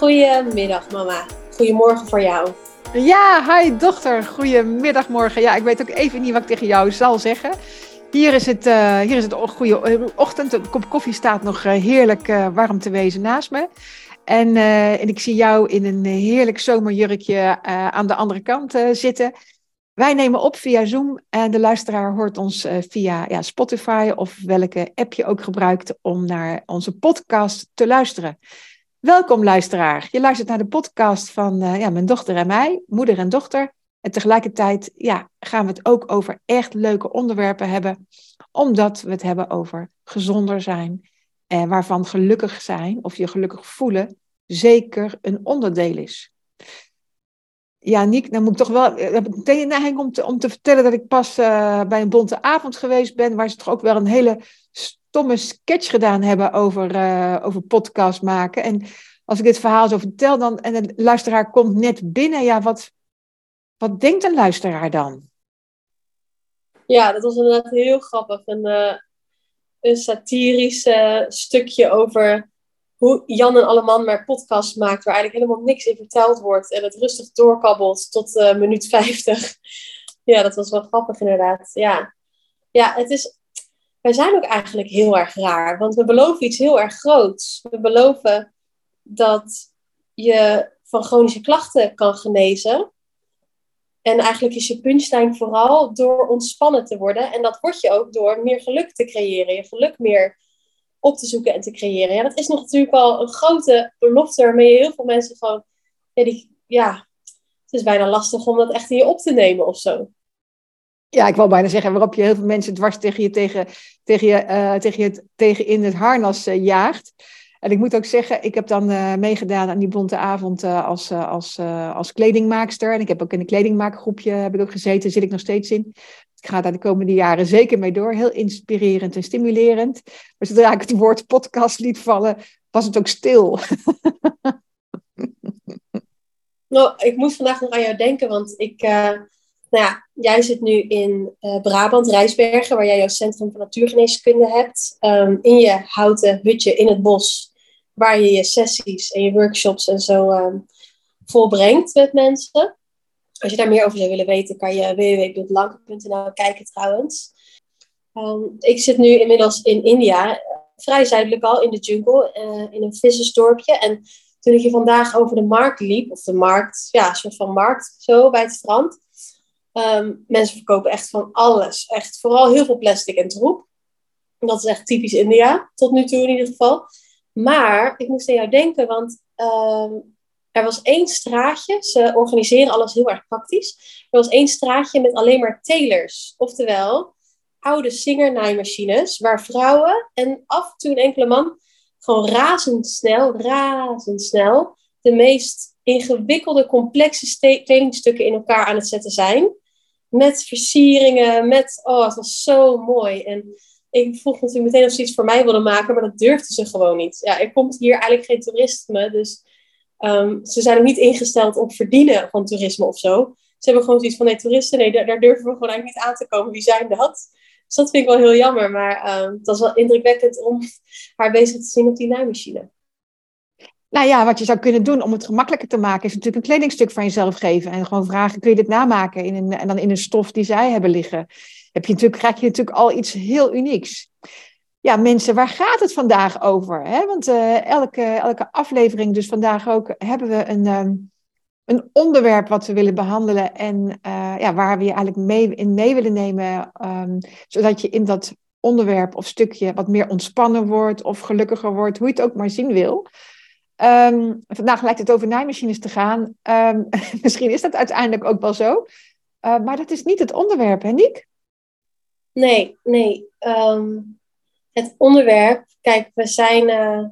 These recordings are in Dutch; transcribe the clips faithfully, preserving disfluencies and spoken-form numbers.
Goedemiddag mama. Goedemorgen voor jou. Ja, hi dochter. Goedemiddag, morgen. Ja, ik weet ook even niet wat ik tegen jou zal zeggen. Hier is het, uh, hier is het goede ochtend. Een kop koffie staat nog uh, heerlijk uh, warm te wezen naast me. En, uh, en ik zie jou in een heerlijk zomerjurkje uh, aan de andere kant uh, zitten. Wij nemen op via Zoom en de luisteraar hoort ons uh, via ja, Spotify of welke app je ook gebruikt om naar onze podcast te luisteren. Welkom luisteraar. Je luistert naar de podcast van uh, ja, mijn dochter en mij, moeder en dochter. En tegelijkertijd ja, gaan we het ook over echt leuke onderwerpen hebben. Omdat we het hebben over gezonder zijn. En waarvan gelukkig zijn of je gelukkig voelen zeker een onderdeel is. Ja, Niek, dan moet ik toch wel. Heb ik meteen een neiging om te, om te vertellen dat ik pas uh, bij een bonte avond geweest ben. Waar ze toch ook wel een hele stomme sketch gedaan hebben over, uh, over podcast maken. En als ik dit verhaal zo vertel dan, en de luisteraar komt net binnen. Ja, wat, wat denkt een luisteraar dan? Ja, dat was inderdaad heel grappig. Een, uh, een satirisch uh, stukje over hoe Jan en Alleman maar podcast maakt. Waar eigenlijk helemaal niks in verteld wordt. En het rustig doorkabbelt tot uh, minuut vijftig. Ja, dat was wel grappig inderdaad. Ja, ja het is... Wij zijn ook eigenlijk heel erg raar. Want we beloven iets heel erg groots. We beloven dat je van chronische klachten kan genezen. En eigenlijk is je punchline vooral door ontspannen te worden. En dat word je ook door meer geluk te creëren. Je geluk meer op te zoeken en te creëren. Ja, dat is nog natuurlijk wel een grote belofte waarmee je heel veel mensen gewoon... Ja, die, ja, het is bijna lastig om dat echt in je op te nemen of zo. Ja, ik wou bijna zeggen, waarop je heel veel mensen dwars tegen je, tegen, tegen je, uh, tegen je tegen in het harnas uh, jaagt. En ik moet ook zeggen, ik heb dan uh, meegedaan aan die bonte avond uh, als, uh, als, uh, als kledingmaakster. En ik heb ook in een kledingmaakgroepje heb ik ook gezeten, daar zit ik nog steeds in. Ik ga daar de komende jaren zeker mee door. Heel inspirerend en stimulerend. Maar zodra ik het woord podcast liet vallen, was het ook stil. Nou, ik moet vandaag nog aan jou denken, want ik... Uh... Nou ja, jij zit nu in uh, Brabant, Rijsbergen, waar jij jouw Centrum van Natuurgeneeskunde hebt. Um, in je houten hutje in het bos, waar je je sessies en je workshops en zo um, volbrengt met mensen. Als je daar meer over zou willen weten, kan je w w w punt lanke punt n l kijken trouwens. Um, ik zit nu inmiddels in India, uh, vrij zuidelijk al, in de jungle, uh, in een vissersdorpje. En toen ik hier vandaag over de markt liep, of de markt, ja, een soort van markt, zo bij het strand... Um, mensen verkopen echt van alles. Echt vooral heel veel plastic en troep. Dat is echt typisch India. Tot nu toe in ieder geval. Maar ik moest aan jou denken. Want um, er was één straatje. Ze organiseren alles heel erg praktisch. Er was één straatje met alleen maar telers. Oftewel oude Singer-naaimachines. Waar vrouwen en af en toe een enkele man gewoon razendsnel, razendsnel de meest ingewikkelde, complexe ste- kledingstukken in elkaar aan het zetten zijn. Met versieringen, met... Oh, het was zo mooi. En ik vroeg natuurlijk meteen of ze iets voor mij wilden maken, maar dat durfden ze gewoon niet. Ja, er komt hier eigenlijk geen toerisme, dus um, ze zijn ook niet ingesteld op verdienen van toerisme of zo. Ze hebben gewoon zoiets van, nee, toeristen, nee, daar, daar durven we gewoon eigenlijk niet aan te komen. Wie zijn dat? Dus dat vind ik wel heel jammer, maar um, het was wel indrukwekkend om haar bezig te zien op die naaimachine. Nou ja, wat je zou kunnen doen om het gemakkelijker te maken, is natuurlijk een kledingstuk van jezelf geven. En gewoon vragen, kun je dit namaken? In een, en dan in een stof die zij hebben liggen. Heb je natuurlijk, krijg je natuurlijk al iets heel unieks. Ja, mensen, waar gaat het vandaag over? Hè? Want uh, elke, elke aflevering, dus vandaag ook, hebben we een, um, een onderwerp wat we willen behandelen. En uh, ja, waar we je eigenlijk mee, in mee willen nemen. Um, zodat je in dat onderwerp of stukje wat meer ontspannen wordt of gelukkiger wordt. Hoe je het ook maar zien wil. Um, vandaag lijkt het over naaimachines te gaan. Um, misschien is dat uiteindelijk ook wel zo. Uh, maar dat is niet het onderwerp, hè Niek? Nee, nee. Um, het onderwerp... Kijk, we zijn... Uh,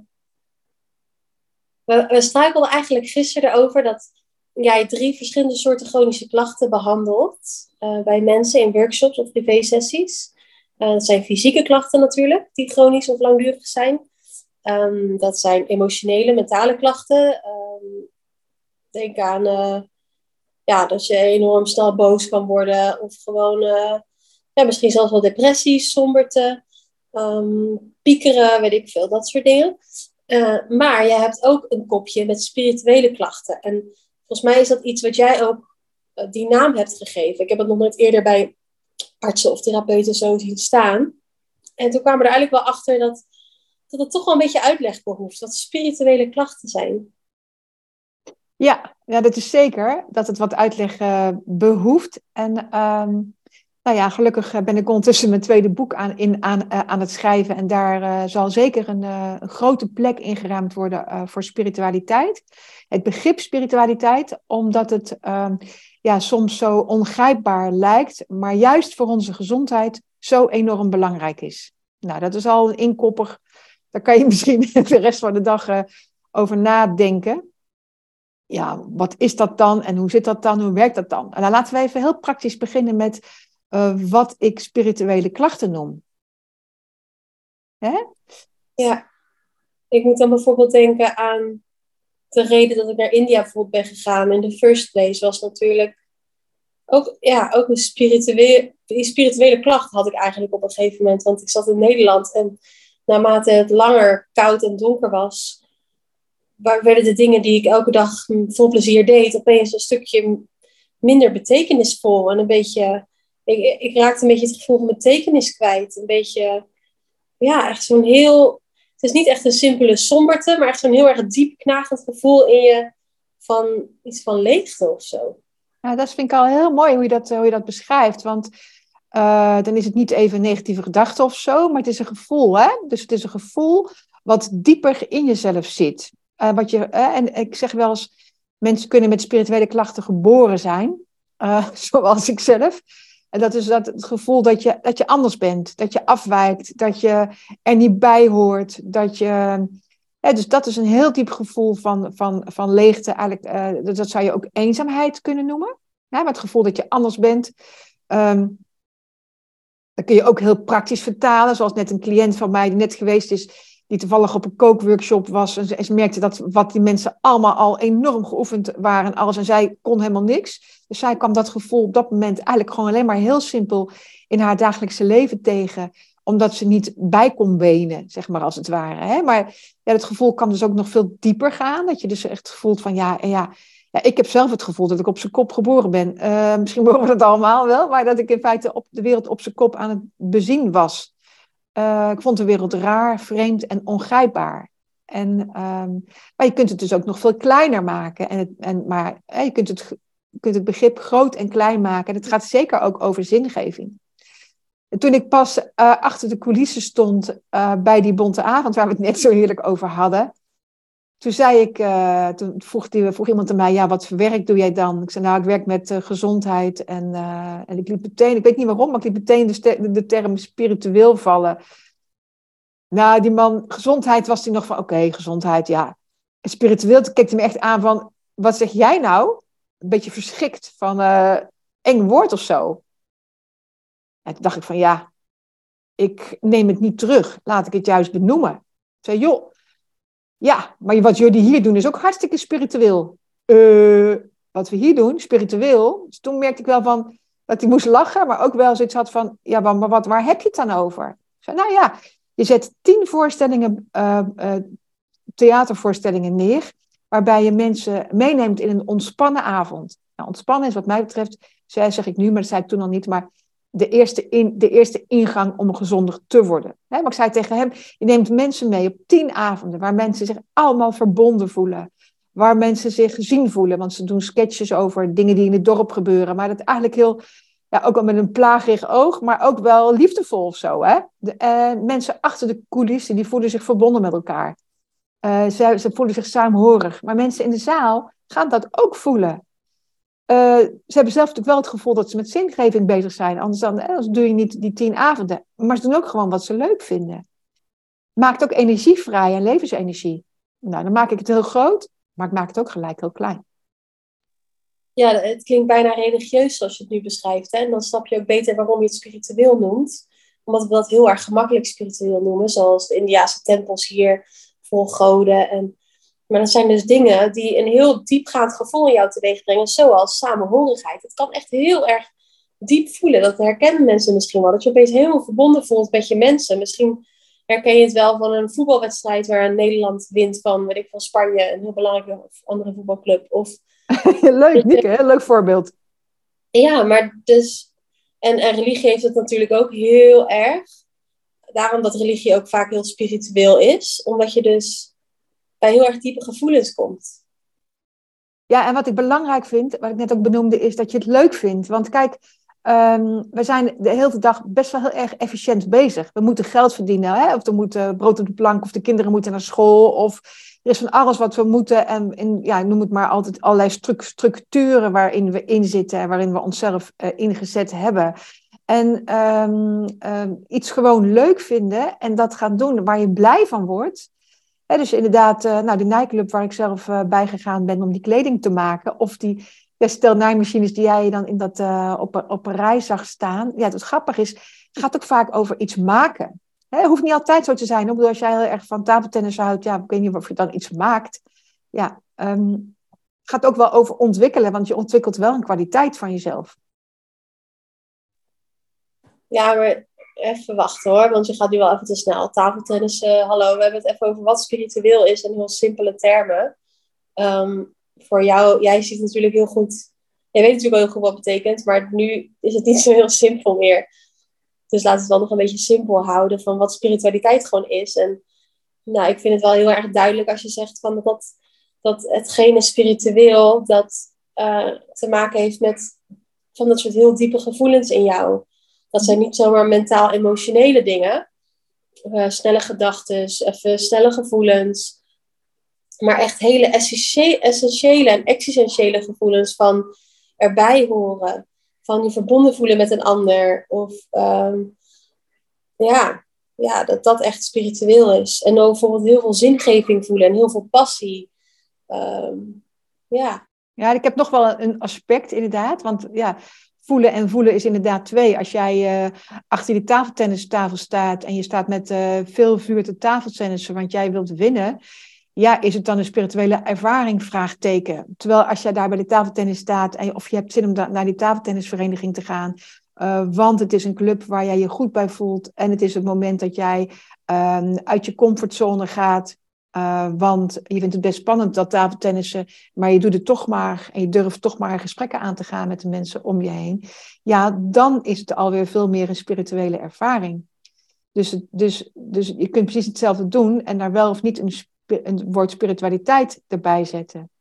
we, we struikelden eigenlijk gisteren erover dat jij drie verschillende soorten chronische klachten behandelt. Uh, bij mensen in workshops of privé-sessies. Uh, dat zijn fysieke klachten natuurlijk, die chronisch of langdurig zijn. Um, dat zijn emotionele, mentale klachten. Um, denk aan uh, ja, dat je enorm snel boos kan worden. Of gewoon uh, ja, misschien zelfs wel depressies, somberte, um, piekeren, weet ik veel, dat soort dingen. Uh, maar jij hebt ook een kopje met spirituele klachten. En volgens mij is dat iets wat jij ook uh, die naam hebt gegeven. Ik heb het nog nooit eerder bij artsen of therapeuten zo zien staan. En toen kwamen we er eigenlijk wel achter dat, dat het toch wel een beetje uitleg behoeft. Wat spirituele klachten zijn. Ja, ja, dat is zeker. Dat het wat uitleg uh, behoeft. En um, nou ja, gelukkig ben ik ondertussen mijn tweede boek aan, in, aan, uh, aan het schrijven. En daar uh, zal zeker een, uh, een grote plek ingeruimd worden uh, voor spiritualiteit. Het begrip spiritualiteit, omdat het um, ja, soms zo ongrijpbaar lijkt, maar juist voor onze gezondheid zo enorm belangrijk is. Nou, dat is al een inkopper. Daar kan je misschien de rest van de dag uh, over nadenken. Ja, wat is dat dan en hoe zit dat dan, hoe werkt dat dan? En dan laten we even heel praktisch beginnen met uh, wat ik spirituele klachten noem. Hè? Ja, ik moet dan bijvoorbeeld denken aan de reden dat ik naar India bijvoorbeeld ben gegaan. In the first place was natuurlijk ook, ja, ook een spirituele, spirituele klacht had ik eigenlijk op een gegeven moment. Want ik zat in Nederland en naarmate het langer koud en donker was, waar werden de dingen die ik elke dag vol plezier deed, opeens een stukje minder betekenisvol. En een beetje, ik, ik raakte een beetje het gevoel van betekenis kwijt. Een beetje, ja, echt zo'n heel, het is niet echt een simpele somberte, maar echt zo'n heel erg diep knagend gevoel in je van iets van leegte of zo. Ja, dat vind ik al heel mooi hoe je dat, hoe je dat beschrijft. Want uh, dan is het niet even een negatieve gedachte of zo, maar het is een gevoel. Hè? Dus het is een gevoel wat dieper in jezelf zit. Uh, wat je, uh, en ik zeg wel eens, mensen kunnen met spirituele klachten geboren zijn, uh, zoals ik zelf. En dat is dat het gevoel dat je, dat je anders bent, dat je afwijkt, dat je er niet bij hoort. Dat je, uh, dus dat is een heel diep gevoel van, van, van leegte. Eigenlijk, uh, dat, dat zou je ook eenzaamheid kunnen noemen. Ja, maar het gevoel dat je anders bent. Um, dat kun je ook heel praktisch vertalen, zoals net een cliënt van mij die net geweest is, die toevallig op een kookworkshop was. En ze, en ze merkte dat wat die mensen allemaal al enorm geoefend waren. En alles. En zij kon helemaal niks. Dus zij kwam dat gevoel op dat moment eigenlijk gewoon alleen maar heel simpel in haar dagelijkse leven tegen. Omdat ze niet bij kon benen, zeg maar als het ware. Hè? Maar ja, het gevoel kan dus ook nog veel dieper gaan. Dat je dus echt voelt van ja, en ja, ja, ik heb zelf het gevoel dat ik op zijn kop geboren ben. Uh, misschien horen we dat allemaal wel. Maar dat ik in feite op de wereld op zijn kop aan het bezien was. Uh, ik vond de wereld raar, vreemd en ongrijpbaar. En, um, maar je kunt het dus ook nog veel kleiner maken. En het, en, maar hè, je, kunt het, je kunt het begrip groot en klein maken. En het gaat zeker ook over zingeving. En toen ik pas uh, achter de coulissen stond uh, bij die bonte avond, waar we het net zo heerlijk over hadden. Toen zei ik, uh, toen vroeg, die, vroeg iemand aan mij, ja, wat voor werk doe jij dan? Ik zei, nou, ik werk met uh, gezondheid. En, uh, en ik liet meteen, ik weet niet waarom, maar ik liet meteen de, de, de term spiritueel vallen. Nou, die man, gezondheid was hij nog van, oké, okay, gezondheid, ja. En spiritueel keek hij me echt aan van, wat zeg jij nou? Een beetje verschrikt van, uh, eng woord of zo. En toen dacht ik van, ja, ik neem het niet terug. Laat ik het juist benoemen. Ik zei, joh. Ja, maar wat jullie hier doen is ook hartstikke spiritueel. Uh, wat we hier doen, spiritueel. Dus toen merkte ik wel van dat hij moest lachen, maar ook wel zoiets had van, ja, maar wat, waar heb je het dan over? Ik zei, nou ja, je zet tien voorstellingen, uh, uh, theatervoorstellingen neer, waarbij je mensen meeneemt in een ontspannen avond. Nou, ontspannen is wat mij betreft, zeg ik nu, maar dat zei ik toen al niet, maar de eerste, in, de eerste ingang om gezonder te worden. He, maar ik zei tegen hem, je neemt mensen mee op tien avonden, waar mensen zich allemaal verbonden voelen. Waar mensen zich gezien voelen, want ze doen sketches over dingen die in het dorp gebeuren. Maar dat eigenlijk heel, ja, ook al met een plagerig oog, maar ook wel liefdevol of zo. Hè? De, uh, mensen achter de coulissen, die voelen zich verbonden met elkaar. Uh, ze, ze voelen zich saamhorig. Maar mensen in de zaal gaan dat ook voelen. Uh, ze hebben zelf natuurlijk wel het gevoel dat ze met zingeving bezig zijn. Anders dan, anders doe je niet die tien avonden. Maar ze doen ook gewoon wat ze leuk vinden. Maakt ook energie vrij en levensenergie. Nou, dan maak ik het heel groot, maar ik maak het ook gelijk heel klein. Ja, het klinkt bijna religieus zoals je het nu beschrijft. Hè? En dan snap je ook beter waarom je het spiritueel noemt. Omdat we dat heel erg gemakkelijk spiritueel noemen. Zoals de Indiase tempels hier vol goden en... Maar dat zijn dus dingen die een heel diepgaand gevoel in jou teweeg brengen, zoals samenhorigheid. Het kan echt heel erg diep voelen. Dat herkennen mensen misschien wel. Dat je opeens helemaal verbonden voelt met je mensen. Misschien herken je het wel van een voetbalwedstrijd waar Nederland wint van, weet ik, van Spanje, een heel belangrijke of andere voetbalclub. Of, Leuk, Nieke, leuk voorbeeld. Ja, maar dus, en, en religie heeft het natuurlijk ook heel erg. Daarom dat religie ook vaak heel spiritueel is, omdat je dus bij heel erg diepe gevoelens komt. Ja, en wat ik belangrijk vind, wat ik net ook benoemde, is dat je het leuk vindt. Want kijk, um, we zijn de hele dag best wel heel erg efficiënt bezig. We moeten geld verdienen, hè? Of er moet uh, brood op de plank, of de kinderen moeten naar school, of er is van alles wat we moeten. En in, ja, noem het maar altijd allerlei stru- structuren waarin we inzitten en waarin we onszelf uh, ingezet hebben. En um, um, iets gewoon leuk vinden en dat gaan doen waar je blij van wordt. He, dus inderdaad, uh, nou, de naaiclub waar ik zelf uh, bij gegaan ben om die kleding te maken. Of die ja, stel naaimachines die jij dan in dat, uh, op, op een rij zag staan. Ja, het grappige is, het gaat ook vaak over iets maken. He, het hoeft niet altijd zo te zijn. Ik bedoel, als jij heel erg van tafeltennis houdt, ja, ik weet niet of je dan iets maakt. Ja, um, het gaat ook wel over ontwikkelen, want je ontwikkelt wel een kwaliteit van jezelf. Ja, maar even wachten hoor, want je gaat nu wel even te snel. Tafeltennis, uh, hallo, we hebben het even over wat spiritueel is in heel simpele termen. Um, voor jou, jij ziet natuurlijk heel goed, jij weet natuurlijk wel heel goed wat het betekent, maar nu is het niet zo heel simpel meer. Dus laten we het wel nog een beetje simpel houden van wat spiritualiteit gewoon is. En nou, ik vind het wel heel erg duidelijk als je zegt van dat, dat hetgene spiritueel dat uh, te maken heeft met van dat soort heel diepe gevoelens in jou. Dat zijn niet zomaar mentaal-emotionele dingen. Uh, snelle gedachten, even snelle gevoelens. Maar echt hele essentiële en existentiële gevoelens van erbij horen. Van je verbonden voelen met een ander. Of um, ja, ja, dat dat echt spiritueel is. En ook bijvoorbeeld heel veel zingeving voelen en heel veel passie. Um, ja. Ja, ik heb nog wel een aspect inderdaad. Want ja, voelen en voelen is inderdaad twee. Als jij uh, achter die tafeltennistafel staat en je staat met uh, veel vuur te tafeltennissen, want jij wilt winnen, ja, is het dan een spirituele ervaring? Vraagteken. Terwijl als jij daar bij de tafeltennis staat en, of je hebt zin om da- naar die tafeltennisvereniging te gaan, uh, want het is een club waar jij je goed bij voelt en het is het moment dat jij uh, uit je comfortzone gaat. Uh, want je vindt het best spannend dat tafeltennissen, maar je doet het toch maar en je durft toch maar gesprekken aan te gaan met de mensen om je heen. Ja, dan is het alweer veel meer een spirituele ervaring. Dus, dus, dus je kunt precies hetzelfde doen en daar wel of niet een, een woord spiritualiteit erbij zetten.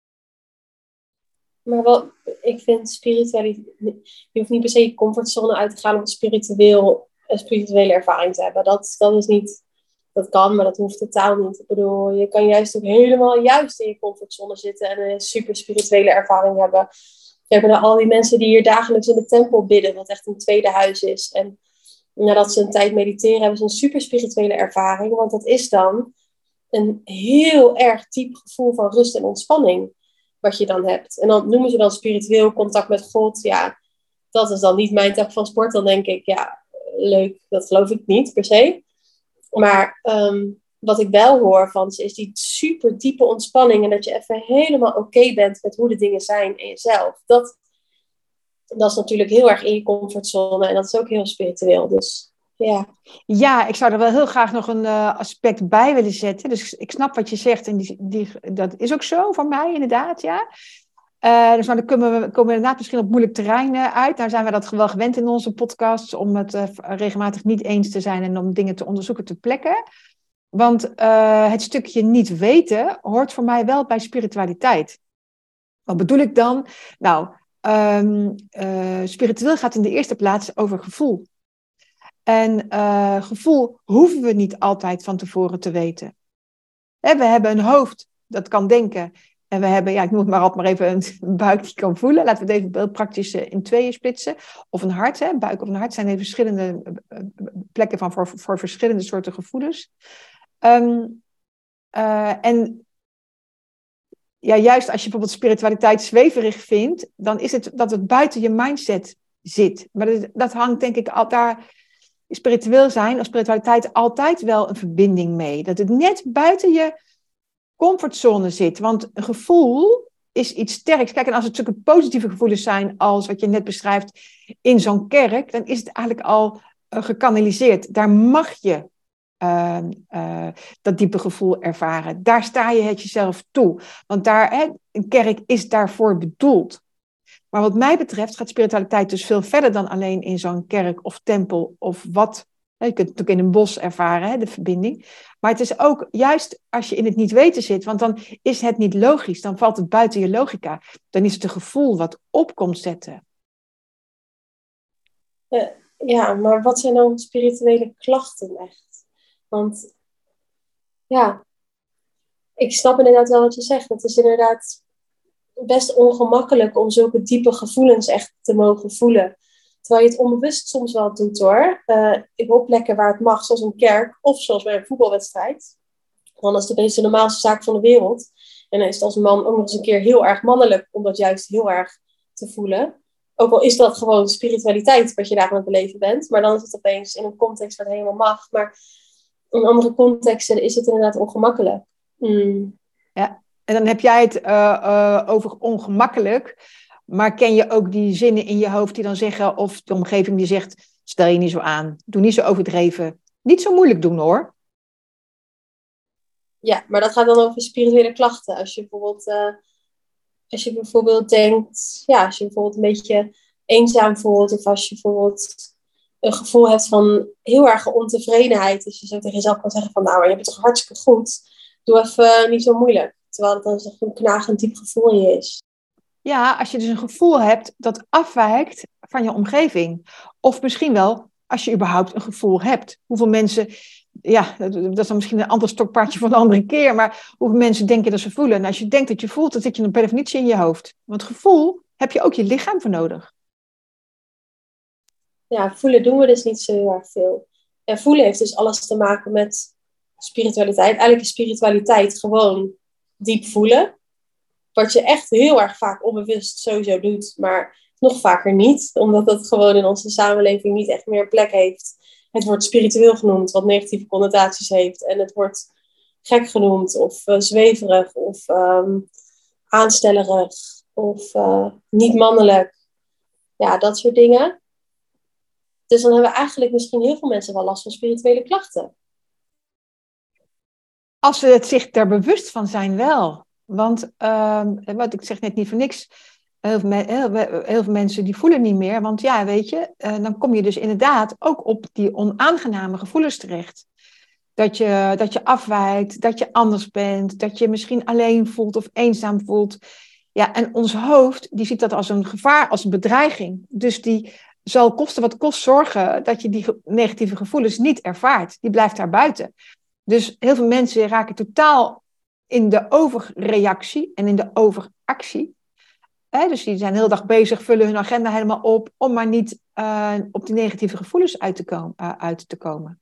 Maar wel, ik vind spiritualiteit, je hoeft niet per se je comfortzone uit te gaan om spiritueel, een spirituele ervaring te hebben. Dat, dat is niet... Dat kan, maar dat hoeft totaal niet. Ik bedoel, je kan juist ook helemaal juist in je comfortzone zitten en een super spirituele ervaring hebben. We hebben al die mensen die hier dagelijks in de tempel bidden, wat echt een tweede huis is. En nadat ze een tijd mediteren, hebben ze een super spirituele ervaring. Want dat is dan een heel erg diep gevoel van rust en ontspanning, wat je dan hebt. En dan noemen ze dan spiritueel contact met God. Ja, dat is dan niet mijn tak van sport. Dan denk ik, ja, leuk, dat geloof ik niet per se. Maar um, wat ik wel hoor van ze is die super diepe ontspanning. En dat je even helemaal oké okay bent met hoe de dingen zijn in jezelf. Dat, dat is natuurlijk heel erg in je comfortzone. En dat is ook heel spiritueel. Dus ja. Ja, ik zou er wel heel graag nog een uh, aspect bij willen zetten. Dus ik snap wat je zegt. En die, die, dat is ook zo voor mij inderdaad, ja. Uh, dus maar dan komen we, komen we inderdaad misschien op moeilijk terrein uh, uit. Daar zijn we dat wel gewend in onze podcasts. Om het uh, regelmatig niet eens te zijn en om dingen te onderzoeken te plekken. Want uh, het stukje niet weten hoort voor mij wel bij spiritualiteit. Wat bedoel ik dan? Nou, um, uh, spiritueel gaat in de eerste plaats over gevoel. En uh, gevoel hoeven we niet altijd van tevoren te weten. He, we hebben een hoofd dat kan denken. En we hebben, ja, ik noem het maar altijd maar even een buik die kan voelen. Laten we het even heel praktisch in tweeën splitsen. Of een hart, hè. Buik of een hart zijn even verschillende plekken van voor, voor verschillende soorten gevoelens. Um, uh, en ja, juist als je bijvoorbeeld spiritualiteit zweverig vindt, dan is het dat het buiten je mindset zit. Maar dat, dat hangt denk ik al daar spiritueel zijn of spiritualiteit altijd wel een verbinding mee. Dat het net buiten je comfortzone zit. Want een gevoel is iets sterks. Kijk, en als het zulke positieve gevoelens zijn als wat je net beschrijft in zo'n kerk, dan is het eigenlijk al uh, gekanaliseerd. Daar mag je uh, uh, dat diepe gevoel ervaren. Daar sta je het jezelf toe. Want daar, hè, een kerk is daarvoor bedoeld. Maar wat mij betreft gaat spiritualiteit dus veel verder dan alleen in zo'n kerk of tempel of wat. Je kunt het ook in een bos ervaren, hè, de verbinding. Maar het is ook juist als je in het niet weten zit, want dan is het niet logisch. Dan valt het buiten je logica. Dan is het een gevoel wat op komt zetten. Uh, ja, maar wat zijn dan spirituele klachten echt? Want ja, ik snap inderdaad wel wat je zegt. Het is inderdaad best ongemakkelijk om zulke diepe gevoelens echt te mogen voelen. Terwijl je het onbewust soms wel doet hoor. Uh, ik wil op plekken waar het mag, zoals een kerk of zoals bij een voetbalwedstrijd. Want dat is de meest normaalste zaak van de wereld. En dan is het als man ook nog eens een keer heel erg mannelijk om dat juist heel erg te voelen. Ook al is dat gewoon spiritualiteit wat je daar aan het beleven bent. Maar dan is het opeens in een context waar het helemaal mag. Maar in andere contexten is het inderdaad ongemakkelijk. Mm. Ja, en dan heb jij het uh, uh, over ongemakkelijk. Maar ken je ook die zinnen in je hoofd die dan zeggen, of de omgeving die zegt, stel je niet zo aan, doe niet zo overdreven. Niet zo moeilijk doen hoor. Ja, maar dat gaat dan over spirituele klachten. Als je bijvoorbeeld, uh, als je bijvoorbeeld denkt, ja, als je bijvoorbeeld een beetje eenzaam voelt, of als je bijvoorbeeld een gevoel hebt van heel erg ontevredenheid, dus je zo tegen jezelf kan zeggen van, nou, maar je hebt het toch hartstikke goed, doe even uh, niet zo moeilijk. Terwijl het dan echt een knagend diep gevoel in je is. Ja, als je dus een gevoel hebt dat afwijkt van je omgeving. Of misschien wel als je überhaupt een gevoel hebt. Hoeveel mensen, ja, dat is dan misschien een ander stokpaardje voor een andere keer. Maar hoeveel mensen denken dat ze voelen. En als je denkt dat je voelt, dan zit je per definitie in je hoofd. Want gevoel heb je ook je lichaam voor nodig. Ja, voelen doen we dus niet zo heel erg veel. En voelen heeft dus alles te maken met spiritualiteit. Eigenlijk is spiritualiteit gewoon diep voelen. Wat je echt heel erg vaak onbewust sowieso doet, maar nog vaker niet. Omdat dat gewoon in onze samenleving niet echt meer plek heeft. Het wordt spiritueel genoemd, wat negatieve connotaties heeft. En het wordt gek genoemd, of uh, zweverig, of um, aanstellerig, of uh, niet mannelijk. Ja, dat soort dingen. Dus dan hebben eigenlijk misschien heel veel mensen wel last van spirituele klachten. Als ze het zich er bewust van zijn wel. Want, uh, wat ik zeg net niet voor niks, heel veel, me- heel, heel veel mensen die voelen niet meer. Want ja, weet je, uh, dan kom je dus inderdaad ook op die onaangename gevoelens terecht. Dat je, dat je afwijkt, dat je anders bent, dat je misschien alleen voelt of eenzaam voelt. Ja, en ons hoofd, die ziet dat als een gevaar, als een bedreiging. Dus die zal kosten wat kost zorgen dat je die negatieve gevoelens niet ervaart. Die blijft daar buiten. Dus heel veel mensen raken totaal in de overreactie en in de overactie. He, dus die zijn de hele dag bezig, vullen hun agenda helemaal op, om maar niet uh, op die negatieve gevoelens uit te, komen, uh, uit te komen.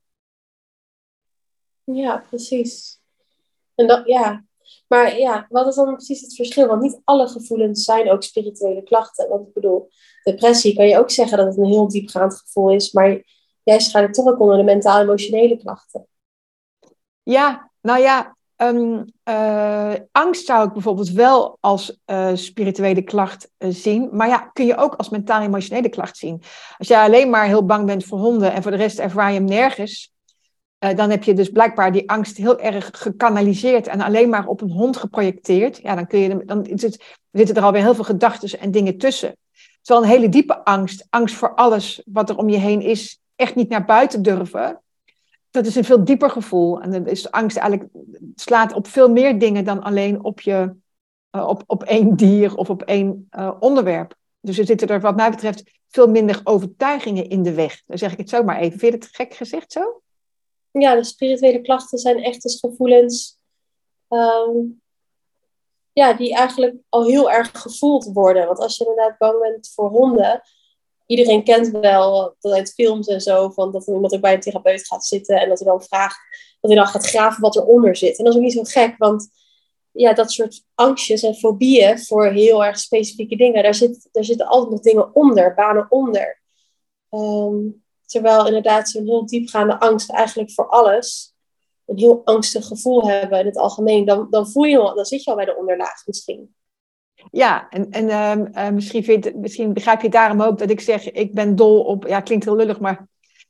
Ja, precies. En dat, ja. Maar ja, wat is dan precies het verschil? Want niet alle gevoelens zijn ook spirituele klachten. Want ik bedoel, depressie kan je ook zeggen dat het een heel diepgaand gevoel is, maar jij schrijft het toch ook onder de mentaal-emotionele klachten. Ja, nou ja, um, uh, angst zou ik bijvoorbeeld wel als uh, spirituele klacht uh, zien. Maar ja, kun je ook als mentaal-emotionele klacht zien. Als jij alleen maar heel bang bent voor honden en voor de rest ervaar je hem nergens, uh, dan heb je dus blijkbaar die angst heel erg gekanaliseerd en alleen maar op een hond geprojecteerd. Ja, dan kun je, dan is het, zitten er alweer heel veel gedachten en dingen tussen. Terwijl een hele diepe angst, angst voor alles wat er om je heen is, echt niet naar buiten durven. Dat is een veel dieper gevoel. En dan is angst eigenlijk slaat op veel meer dingen dan alleen op, je, uh, op, op één dier of op één uh, onderwerp. Dus er zitten er wat mij betreft veel minder overtuigingen in de weg. Dan zeg ik het zo maar even. Vind je het gek gezegd zo? Ja, de spirituele klachten zijn echt dus gevoelens um, ja, die eigenlijk al heel erg gevoeld worden. Want als je inderdaad bang bent voor honden, iedereen kent wel dat uit films en zo, van dat er iemand ook bij een therapeut gaat zitten en dat hij dan vraagt, dat hij dan gaat graven wat eronder zit. En dat is ook niet zo gek, want ja, dat soort angstjes en fobieën voor heel erg specifieke dingen, daar, zit, daar zitten altijd nog dingen onder, banen onder. Um, terwijl inderdaad zo'n heel diepgaande angst eigenlijk voor alles, een heel angstig gevoel hebben in het algemeen, dan, dan voel je al, dan zit je al bij de onderlaag misschien. Ja, en, en uh, uh, misschien, vind, misschien begrijp je daarom ook dat ik zeg, ik ben dol op, ja, klinkt heel lullig, maar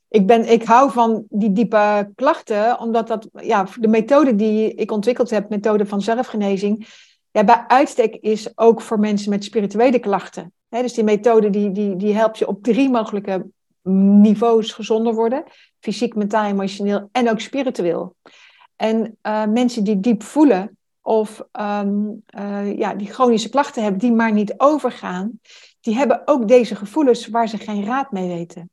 Ik, ben, ik hou van die diepe klachten, omdat dat, ja, de methode die ik ontwikkeld heb, methode van zelfgenezing, ja, bij uitstek is ook voor mensen met spirituele klachten. He, dus die methode die, die, die helpt je op drie mogelijke niveaus gezonder worden. Fysiek, mentaal, emotioneel en ook spiritueel. En uh, mensen die diep voelen of um, uh, ja, die chronische klachten hebben die maar niet overgaan, die hebben ook deze gevoelens waar ze geen raad mee weten.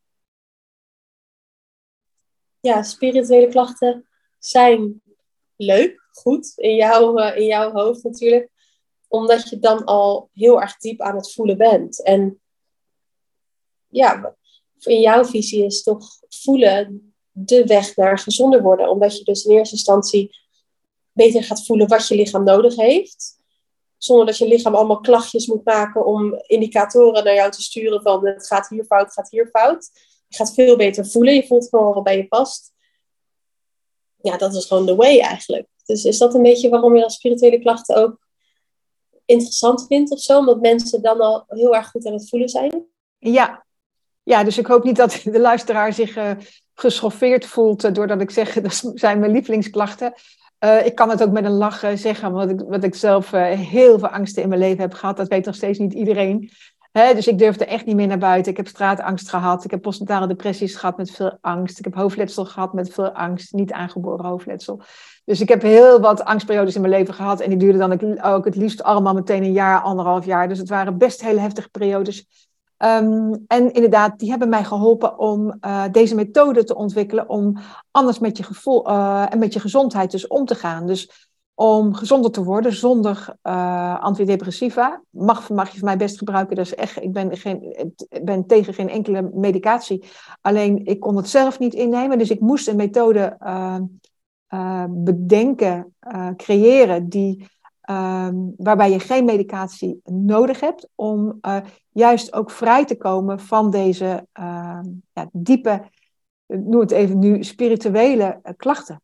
Ja, spirituele klachten zijn leuk, goed, in jouw, uh, in jouw hoofd natuurlijk. Omdat je dan al heel erg diep aan het voelen bent. En ja, in jouw visie is toch voelen de weg naar gezonder worden. Omdat je dus in eerste instantie beter gaat voelen wat je lichaam nodig heeft. Zonder dat je lichaam allemaal klachtjes moet maken om indicatoren naar jou te sturen van het gaat hier fout, het gaat hier fout. Je gaat veel beter voelen, je voelt gewoon wat bij je past. Ja, dat is gewoon the way eigenlijk. Dus is dat een beetje waarom je dan spirituele klachten ook interessant vindt of zo? Omdat mensen dan al heel erg goed aan het voelen zijn? Ja, ja, dus ik hoop niet dat de luisteraar zich uh, geschoffeerd voelt uh, doordat ik zeg, dat zijn mijn lievelingsklachten. Uh, ik kan het ook met een lach uh, zeggen, want ik, wat ik zelf uh, heel veel angsten in mijn leven heb gehad. Dat weet nog steeds niet iedereen. Hè? Dus ik durfde echt niet meer naar buiten. Ik heb straatangst gehad. Ik heb postnatale depressies gehad met veel angst. Ik heb hoofdletsel gehad met veel angst. Niet aangeboren hoofdletsel. Dus ik heb heel wat angstperiodes in mijn leven gehad. En die duurden dan ook het liefst allemaal meteen een jaar, anderhalf jaar. Dus het waren best hele heftige periodes. Um, en inderdaad, die hebben mij geholpen om uh, deze methode te ontwikkelen om anders met je gevoel uh, en met je gezondheid dus om te gaan. Dus om gezonder te worden zonder uh, antidepressiva. Mag, mag je van mij best gebruiken. Dat is echt, ik ben, geen, ik ben tegen geen enkele medicatie. Alleen ik kon het zelf niet innemen. Dus ik moest een methode uh, uh, bedenken, uh, creëren die... Um, waarbij je geen medicatie nodig hebt om uh, juist ook vrij te komen van deze uh, ja, diepe, noem het even nu, spirituele uh, klachten.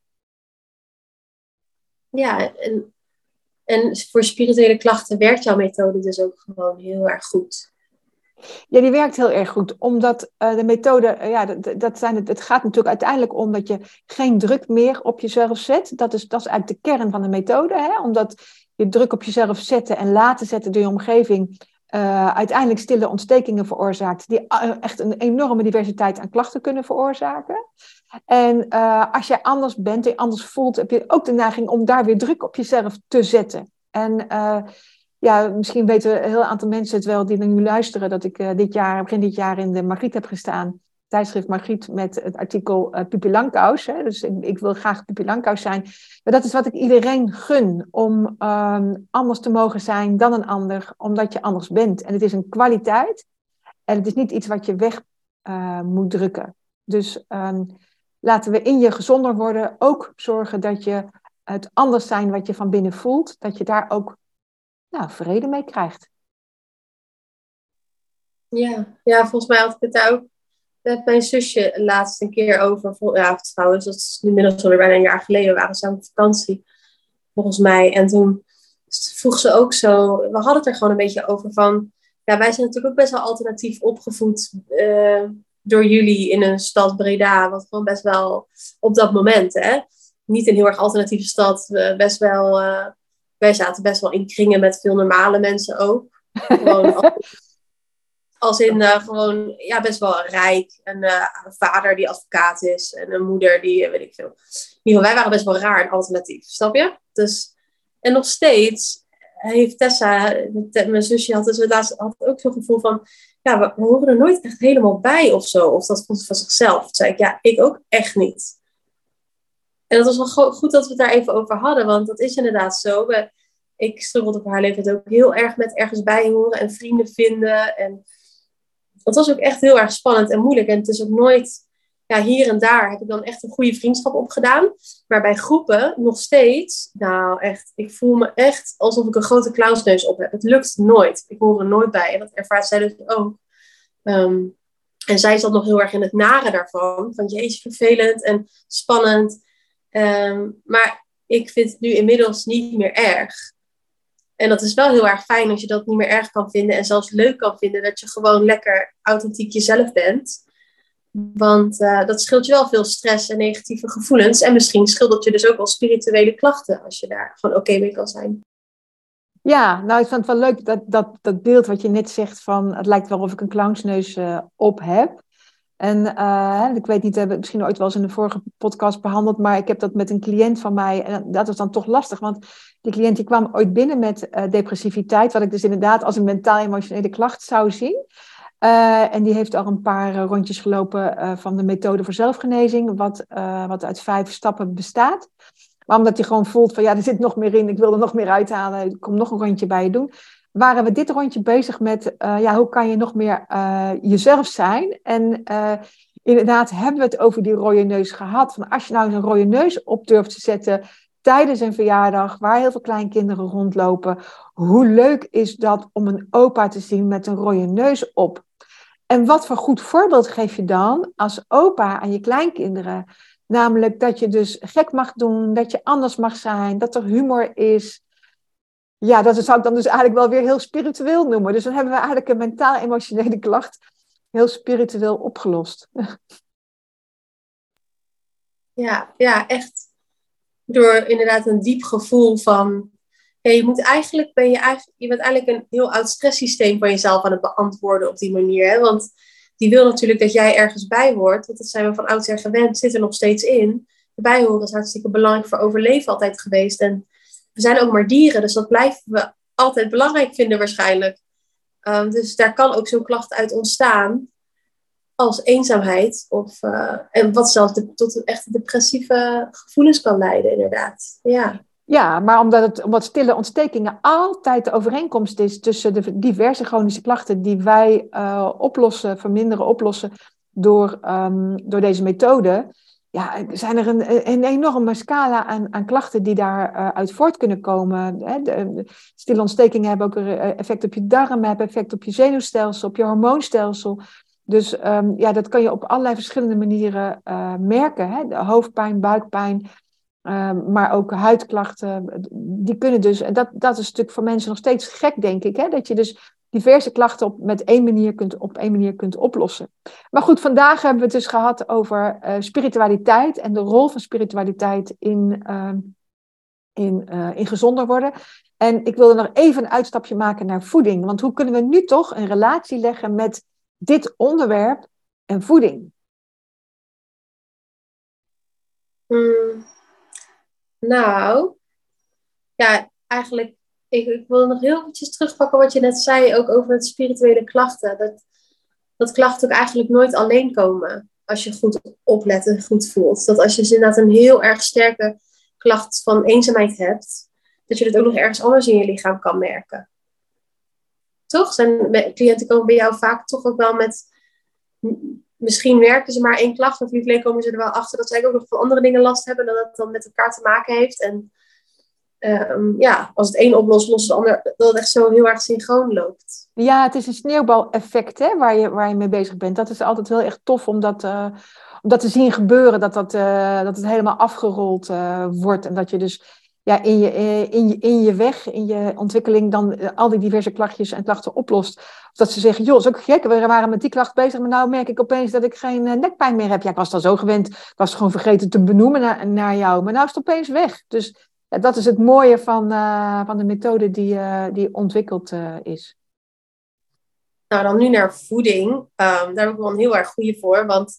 Ja, en, en voor spirituele klachten werkt jouw methode dus ook gewoon heel erg goed. Ja, die werkt heel erg goed, omdat uh, de methode, uh, ja, dat, dat zijn het, het gaat natuurlijk uiteindelijk om dat je geen druk meer op jezelf zet. Dat is, dat is eigenlijk de kern van de methode, hè? Omdat je druk op jezelf zetten en laten zetten door je omgeving uh, uiteindelijk stille ontstekingen veroorzaakt, die uh, echt een enorme diversiteit aan klachten kunnen veroorzaken. En uh, als jij anders bent en anders voelt, heb je ook de neiging om daar weer druk op jezelf te zetten. En uh, ja, misschien weten een heel aantal mensen het wel die naar nu luisteren, dat ik uh, dit jaar, begin dit jaar in de Margriet heb gestaan. Tijdschrift Margriet met het artikel uh, Pipi Langkous. Hè? Dus ik, ik wil graag Pipi Langkous zijn. Maar dat is wat ik iedereen gun. Om um, anders te mogen zijn dan een ander. Omdat je anders bent. En het is een kwaliteit. En het is niet iets wat je weg uh, moet drukken. Dus um, laten we in je gezonder worden. Ook zorgen dat je het anders zijn wat je van binnen voelt. Dat je daar ook nou, vrede mee krijgt. Ja, ja, volgens mij had ik het daar ook met mijn zusje laatst een keer over. Ja, trouwens, dat is inmiddels alweer bijna een jaar geleden. We waren samen op vakantie, volgens mij. En toen vroeg ze ook zo... We hadden het er gewoon een beetje over van... Ja, wij zijn natuurlijk ook best wel alternatief opgevoed... Uh, door jullie in een stad Breda. Wat gewoon best wel op dat moment, hè. Niet een heel erg alternatieve stad. Uh, best wel... Uh, wij zaten best wel in kringen met veel normale mensen ook. Gewoon... Als in uh, gewoon ja, best wel rijk. En uh, een vader die advocaat is. En een moeder die, weet ik veel. In ieder geval, wij waren best wel raar en alternatief. Snap je? Dus, en nog steeds heeft Tessa, mijn zusje had, dus het laatst, had ook zo'n gevoel van... Ja, we, we horen er nooit echt helemaal bij of zo. Of dat vond ze van zichzelf. Toen zei ik, ja, ik ook echt niet. En dat was wel go- goed dat we het daar even over hadden. Want dat is inderdaad zo. We, ik struggelde voor haar leven ook heel erg met ergens bij horen. En vrienden vinden. En... Het was ook echt heel erg spannend en moeilijk. En het is ook nooit... Ja, hier en daar heb ik dan echt een goede vriendschap opgedaan. Maar bij groepen nog steeds... Nou, echt... Ik voel me echt alsof ik een grote clownsneus op heb. Het lukt nooit. Ik hoor er nooit bij. En dat ervaart zij dus ook. Um, en zij zat nog heel erg in het nare daarvan. Van jeetje, vervelend en spannend. Um, maar ik vind het nu inmiddels niet meer erg. En dat is wel heel erg fijn als je dat niet meer erg kan vinden. En zelfs leuk kan vinden dat je gewoon lekker authentiek jezelf bent. Want uh, dat scheelt je wel veel stress en negatieve gevoelens. En misschien scheelt het je dus ook wel spirituele klachten. Als je daar gewoon oké mee kan zijn. Ja, nou ik vond het wel leuk dat, dat, dat beeld wat je net zegt van... Het lijkt wel of ik een clownsneus uh, op heb. En uh, ik weet niet, we hebben het misschien ooit wel eens in de vorige podcast behandeld, maar ik heb dat met een cliënt van mij, en dat is dan toch lastig, want die cliënt die kwam ooit binnen met uh, depressiviteit, wat ik dus inderdaad als een mentaal-emotionele klacht zou zien. Uh, en die heeft al een paar uh, rondjes gelopen uh, van de methode voor zelfgenezing, wat, uh, wat uit vijf stappen bestaat. Maar omdat hij gewoon voelt van ja, er zit nog meer in, ik wil er nog meer uithalen, ik kom nog een rondje bij je doen. Waren we dit rondje bezig met, uh, ja, hoe kan je nog meer uh, jezelf zijn? En uh, inderdaad hebben we het over die rode neus gehad. Van als je nou eens een rode neus op durft te zetten tijdens een verjaardag, waar heel veel kleinkinderen rondlopen. Hoe leuk is dat om een opa te zien met een rode neus op? En wat voor goed voorbeeld geef je dan als opa aan je kleinkinderen? Namelijk dat je dus gek mag doen, dat je anders mag zijn, dat er humor is. Ja, dat zou ik dan dus eigenlijk wel weer heel spiritueel noemen. Dus dan hebben we eigenlijk een mentaal-emotionele klacht heel spiritueel opgelost. Ja, ja, echt door inderdaad een diep gevoel van... Ja, je, moet eigenlijk, ben je, eigenlijk, je bent eigenlijk een heel oud stresssysteem van jezelf aan het beantwoorden op die manier. Hè? Want die wil natuurlijk dat jij ergens bij hoort. Want dat zijn we van oudsher gewend, zit er nog steeds in. Bij horen is hartstikke belangrijk voor overleven altijd geweest. En we zijn ook maar dieren, dus dat blijven we altijd belangrijk vinden waarschijnlijk. Um, dus daar kan ook zo'n klacht uit ontstaan als eenzaamheid. Of, uh, en wat zelfs de, tot echt depressieve gevoelens kan leiden, inderdaad. Ja, ja, maar omdat, het, omdat stille ontstekingen altijd de overeenkomst is tussen de diverse chronische klachten die wij uh, oplossen, verminderen, oplossen door, um, door deze methode... Ja, zijn er een, een enorme scala aan, aan klachten die daaruit uh, voort kunnen komen. Hè? De, de stille ontstekingen hebben ook een effect op je darmen, hebben effect op je zenuwstelsel, op je hormoonstelsel. Dus um, ja, dat kan je op allerlei verschillende manieren uh, merken. Hè? De hoofdpijn, buikpijn, uh, maar ook huidklachten. Die kunnen dus, en dat, dat is natuurlijk voor mensen nog steeds gek, denk ik. Hè? Dat je dus diverse klachten op, met één manier kunt, op één manier kunt oplossen. Maar goed, vandaag hebben we het dus gehad over uh, spiritualiteit en de rol van spiritualiteit in, uh, in, uh, in gezonder worden. En ik wilde nog even een uitstapje maken naar voeding. Want hoe kunnen we nu toch een relatie leggen met dit onderwerp en voeding? Hmm, nou, ja, eigenlijk... Ik, ik wil nog heel eventjes terugpakken wat je net zei, ook over het spirituele klachten. Dat, dat klachten ook eigenlijk nooit alleen komen, als je goed oplet en goed voelt. Dat als je dus inderdaad een heel erg sterke klacht van eenzaamheid hebt, dat je dat ook nog ergens anders in je lichaam kan merken. Toch? Zijn cliënten komen bij jou vaak toch ook wel met... Misschien werken ze maar één klacht, of niet alleen komen ze er wel achter dat zij ook nog van andere dingen last hebben, dat het dan met elkaar te maken heeft. En Um, ja, als het een oplost, lost het ander, dat het echt zo heel erg synchroon loopt. Ja, het is een sneeuwbaleffect, hè, waar je, waar je mee bezig bent. Dat is altijd heel erg tof om dat, uh, om dat te zien gebeuren, dat, dat, uh, dat het helemaal afgerold uh, wordt. En dat je dus ja, in, je, in, je, in je weg, in je ontwikkeling, dan uh, al die diverse klachtjes en klachten oplost. Of dat ze zeggen, joh, is ook gek, we waren met die klacht bezig, maar nou merk ik opeens dat ik geen uh, nekpijn meer heb. Ja, ik was dan zo gewend, ik was het gewoon vergeten te benoemen na, naar jou, maar nou is het opeens weg. Dus... Ja, dat is het mooie van, uh, van de methode die, uh, die ontwikkeld uh, is. Nou, dan nu naar voeding. Um, daar heb ik wel een heel erg goede voor. Want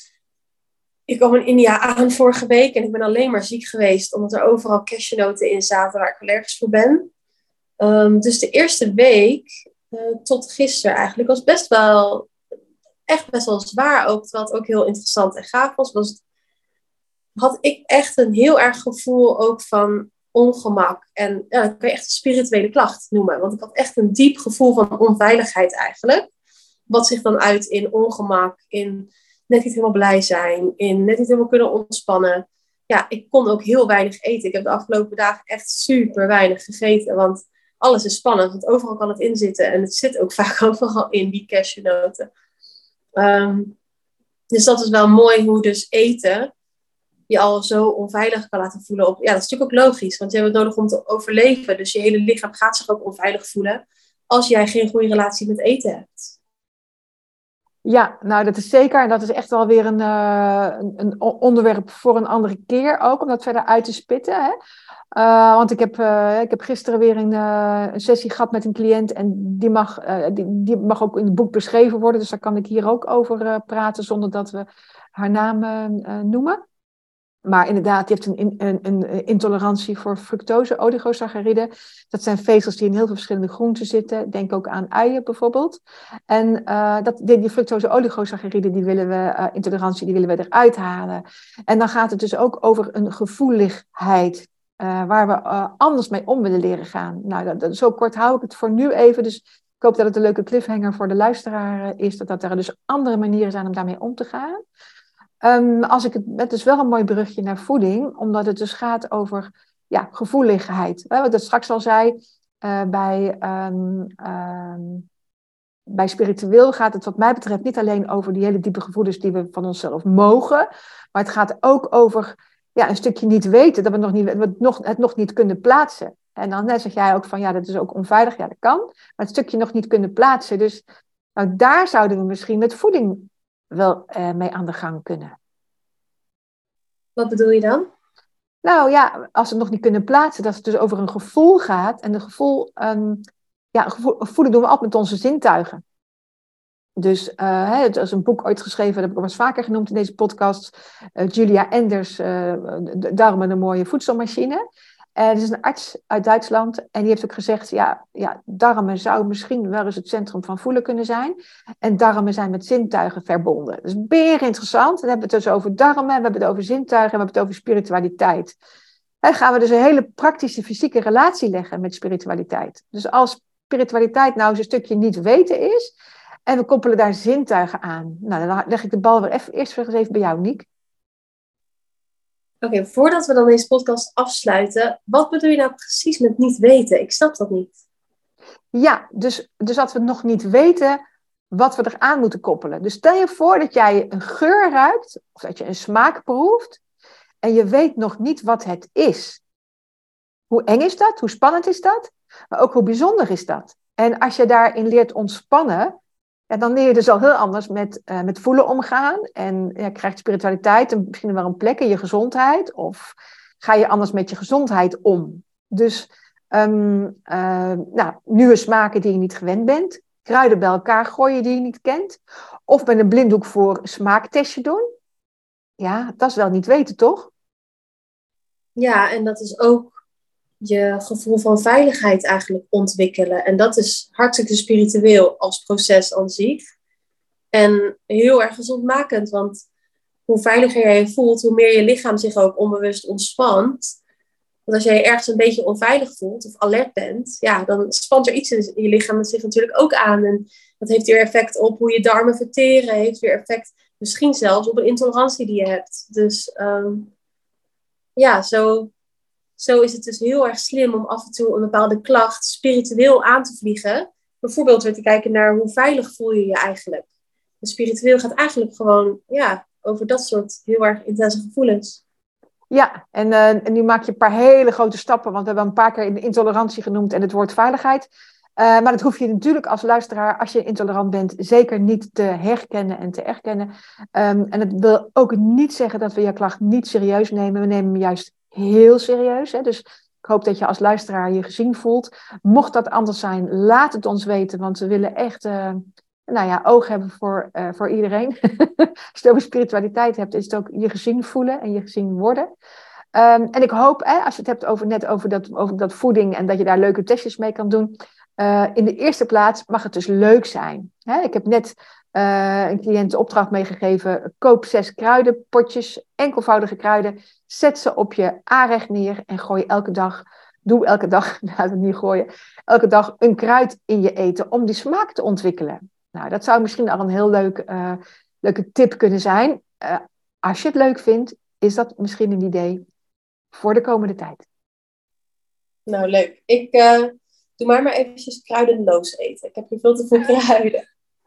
ik kwam in India aan vorige week en ik ben alleen maar ziek geweest. Omdat er overal cashewnoten in zaten waar ik allergisch voor ben. Um, dus de eerste week, uh, tot gisteren eigenlijk, was best wel, echt best wel zwaar ook. Terwijl het ook heel interessant en gaaf was. was het had ik echt een heel erg gevoel ook van ongemak. En ja, dat kan je echt een spirituele klacht noemen. Want ik had echt een diep gevoel van onveiligheid eigenlijk. Wat zich dan uit in ongemak, in net niet helemaal blij zijn, in net niet helemaal kunnen ontspannen. Ja, ik kon ook heel weinig eten. Ik heb de afgelopen dagen echt super weinig gegeten. Want alles is spannend, want overal kan het in zitten. En het zit ook vaak overal in, die cashewnoten. Um, dus dat is wel mooi hoe dus eten je al zo onveilig kan laten voelen. Op, ja, dat is natuurlijk ook logisch, want je hebt het nodig om te overleven. Dus je hele lichaam gaat zich ook onveilig voelen als jij geen goede relatie met eten hebt. Ja, nou dat is zeker. En dat is echt wel weer een, uh, een, een onderwerp voor een andere keer ook, om dat verder uit te spitten. Hè? Uh, want ik heb, uh, ik heb gisteren weer een, uh, een sessie gehad met een cliënt en die mag, uh, die, die mag ook in het boek beschreven worden. Dus daar kan ik hier ook over uh, praten zonder dat we haar naam uh, noemen. Maar inderdaad, die heeft een, een, een intolerantie voor fructose, oligosaccharide. Dat zijn vezels die in heel veel verschillende groenten zitten. Denk ook aan uien bijvoorbeeld. En uh, dat, die, die fructose, oligosaccharide, die willen we, uh, intolerantie, die willen we eruit halen. En dan gaat het dus ook over een gevoeligheid. Uh, waar we uh, anders mee om willen leren gaan. Nou, dat, dat, zo kort hou ik het voor nu even. Dus ik hoop dat het een leuke cliffhanger voor de luisteraar is. Dat, dat er dus andere manieren zijn om daarmee om te gaan. Um, als ik het, het is wel een mooi brugje naar voeding, omdat het dus gaat over ja, gevoeligheid. Wat ik dat straks al zei, uh, bij, um, um, bij spiritueel gaat het wat mij betreft niet alleen over die hele diepe gevoelens die we van onszelf mogen, maar het gaat ook over ja, een stukje niet weten, dat we, nog niet, we het, nog, het nog niet kunnen plaatsen. En dan net zeg jij ook van ja, dat is ook onveilig, ja dat kan, maar het stukje nog niet kunnen plaatsen. Dus nou, daar zouden we misschien met voeding wel uh, mee aan de gang kunnen. Wat bedoel je dan? Nou ja, als we het nog niet kunnen plaatsen, dat het dus over een gevoel gaat. En een gevoel, um, ja, gevoel, voelen doen we altijd met onze zintuigen. Dus uh, hè, er is een boek ooit geschreven, dat heb ik al eens vaker genoemd in deze podcast. Uh, Julia Enders, uh, Darmen, een mooie voedselmachine. En er is een arts uit Duitsland en die heeft ook gezegd, ja, ja, darmen zou misschien wel eens het centrum van voelen kunnen zijn. En darmen zijn met zintuigen verbonden. Dat is beer interessant. Dan hebben we het dus over darmen, we hebben het over zintuigen en we hebben het over spiritualiteit. Dan gaan we dus een hele praktische fysieke relatie leggen met spiritualiteit. Dus als spiritualiteit nou eens een stukje niet weten is en we koppelen daar zintuigen aan. Nou, dan leg ik de bal weer even, eerst weer even bij jou, Niek. Oké, okay, voordat we dan deze podcast afsluiten, wat bedoel je nou precies met niet weten? Ik snap dat niet. Ja, dus, dus dat we nog niet weten wat we eraan moeten koppelen. Dus stel je voor dat jij een geur ruikt, of dat je een smaak proeft, en je weet nog niet wat het is. Hoe eng is dat? Hoe spannend is dat? Maar ook hoe bijzonder is dat? En als je daarin leert ontspannen, ja, dan leer je dus al heel anders met, uh, met voelen omgaan. En ja, krijgt spiritualiteit een, misschien wel een plek in je gezondheid. Of ga je anders met je gezondheid om. Dus um, uh, nou, nieuwe smaken die je niet gewend bent. Kruiden bij elkaar gooien die je niet kent. Of met een blinddoek voor een smaaktestje doen. Ja, dat is wel niet weten, toch? Ja, en dat is ook je gevoel van veiligheid eigenlijk ontwikkelen. En dat is hartstikke spiritueel als proces aan zich. En heel erg gezondmakend, want hoe veiliger jij je voelt, hoe meer je lichaam zich ook onbewust ontspant. Want als jij je ergens een beetje onveilig voelt of alert bent, ja, dan spant er iets in je lichaam zich natuurlijk ook aan. En dat heeft weer effect op hoe je darmen verteren, heeft weer effect misschien zelfs op een intolerantie die je hebt. Dus um, ja, zo... Zo is het dus heel erg slim om af en toe een bepaalde klacht spiritueel aan te vliegen. Bijvoorbeeld weer te kijken naar hoe veilig voel je je eigenlijk. Dus spiritueel gaat eigenlijk gewoon ja, over dat soort heel erg intense gevoelens. Ja, en, uh, en nu maak je een paar hele grote stappen. Want we hebben een paar keer intolerantie genoemd en het woord veiligheid. Uh, maar dat hoef je natuurlijk als luisteraar, als je intolerant bent, zeker niet te herkennen en te erkennen. Um, en het wil ook niet zeggen dat we je klacht niet serieus nemen. We nemen hem juist heel serieus. Hè? Dus ik hoop dat je als luisteraar je gezien voelt. Mocht dat anders zijn, laat het ons weten. Want we willen echt uh, nou ja, oog hebben voor, uh, voor iedereen. Als je het over spiritualiteit hebt, is het ook je gezien voelen en je gezien worden. Um, en ik hoop, hè, als je het hebt over, net over dat, over dat voeding en dat je daar leuke testjes mee kan doen. Uh, in de eerste plaats mag het dus leuk zijn. Hè? Ik heb net uh, een cliënt de opdracht meegegeven. Koop zes kruidenpotjes, enkelvoudige kruiden. Zet ze op je aanrecht neer en gooi elke dag, doe elke dag, laat het niet gooien, elke dag een kruid in je eten om die smaak te ontwikkelen. Nou, dat zou misschien al een heel leuk, uh, leuke tip kunnen zijn. Uh, als je het leuk vindt, is dat misschien een idee voor de komende tijd. Nou, leuk. Ik uh, doe maar maar eventjes kruidenloos eten. Ik heb hier veel te veel kruiden.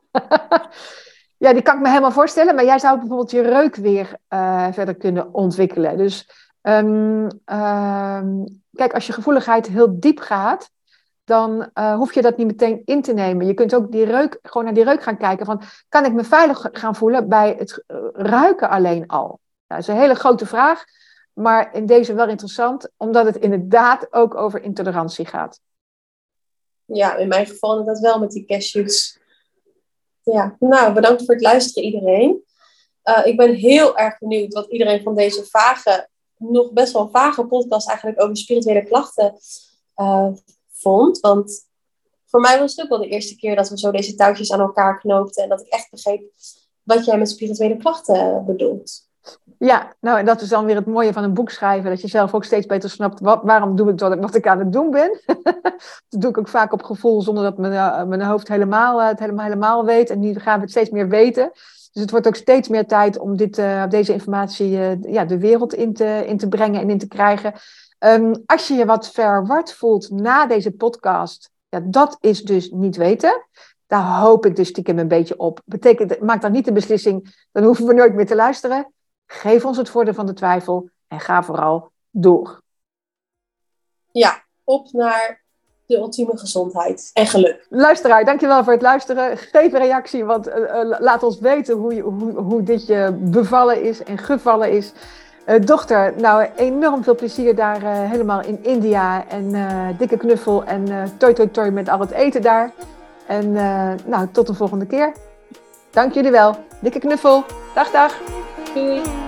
Ja, die kan ik me helemaal voorstellen. Maar jij zou bijvoorbeeld je reuk weer uh, verder kunnen ontwikkelen. Dus um, um, kijk, als je gevoeligheid heel diep gaat, dan uh, hoef je dat niet meteen in te nemen. Je kunt ook die reuk, gewoon naar die reuk gaan kijken. Van, kan ik me veilig gaan voelen bij het ruiken alleen al? Nou, dat is een hele grote vraag. Maar in deze wel interessant. Omdat het inderdaad ook over intolerantie gaat. Ja, in mijn geval inderdaad wel met die cashews. Ja, nou, bedankt voor het luisteren iedereen. Uh, ik ben heel erg benieuwd wat iedereen van deze vage, nog best wel vage podcast eigenlijk over spirituele klachten uh, vond. Want voor mij was het ook wel de eerste keer dat we zo deze touwtjes aan elkaar knoopten. En dat ik echt begreep wat jij met spirituele klachten bedoelt. Ja, nou en dat is dan weer het mooie van een boek schrijven. Dat je zelf ook steeds beter snapt, wat, waarom doe ik wat, wat ik aan het doen ben. Dat doe ik ook vaak op gevoel, zonder dat mijn, uh, mijn hoofd helemaal, uh, het helemaal, helemaal weet. En nu gaan we het steeds meer weten. Dus het wordt ook steeds meer tijd om dit, uh, deze informatie uh, ja, de wereld in te, in te brengen en in te krijgen. Um, als je je wat verward voelt na deze podcast, ja, dat is dus niet weten. Daar hoop ik dus stiekem een beetje op. Betekent, maak dan niet de beslissing, dan hoeven we nooit meer te luisteren. Geef ons het voordeel van de twijfel en ga vooral door. Ja, op naar de ultieme gezondheid en geluk. Luisteraar, dankjewel voor het luisteren. Geef een reactie, want uh, uh, laat ons weten hoe, je, hoe, hoe dit je bevallen is en gevallen is. Uh, dochter, nou enorm veel plezier daar uh, helemaal in India. En uh, dikke knuffel en uh, toi toi toi met al het eten daar. En uh, nou, tot de volgende keer. Dank jullie wel. Dikke knuffel. Dag, dag. Doei.